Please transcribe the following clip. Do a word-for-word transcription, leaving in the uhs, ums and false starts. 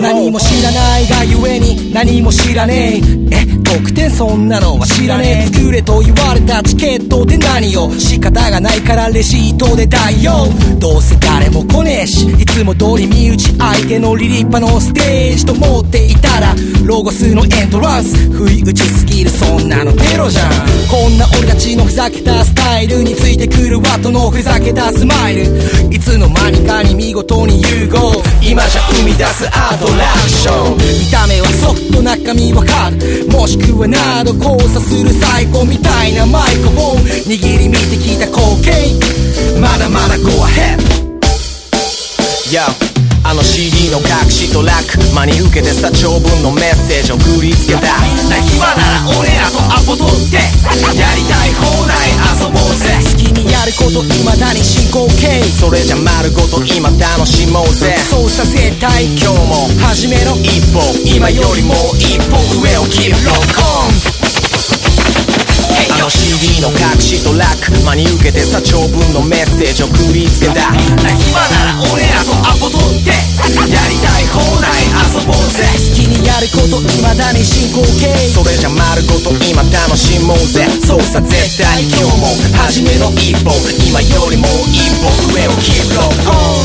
何も知らないがゆえに何も知らねえ。え、特典そんなのは知らねえ。作れと言われたチケットで何を、仕方がないからレシートで代用。どうせ誰も来ねえし、いつも通り身内相手のリリッパのステージと思っていたら、ロゴスのエントランス不意打ちすぎる、そんなのテロじゃん。こんな俺たちのふざけたスタイルについてくるワットのふざけたスマイル、いつの間にかに見事に融合、今じゃ生み出すアトラクション。見た目はソフト中身はハード、もしくはなど交差するサイコみたいなマイクフォン握り見てきた光景、まだまだ Go ahead。 Yo、あの シーディー の隠しトラック真に受けてさ長文のメッセージを送りつけた。 みんな暇なら俺らとアポ取ってやりたい放題遊ぼうぜ。好きにやること未だに進行形、 それじゃ丸ごと今楽しもうぜ。 そうさせたい今日も初めの一歩、今よりも一歩上をキープロックオン。あの シーディー の隠しトラック真に受けてさ長文のメッセージを送りつけた。 みんな暇なら俺らとアポ取ってやりたい放題遊ぼうぜ。好きにやること未だに進行形、 それじゃ丸ごと今楽しもうぜ。そうさ絶対今日も初めの一歩、今よりも一歩上をキープロックオン。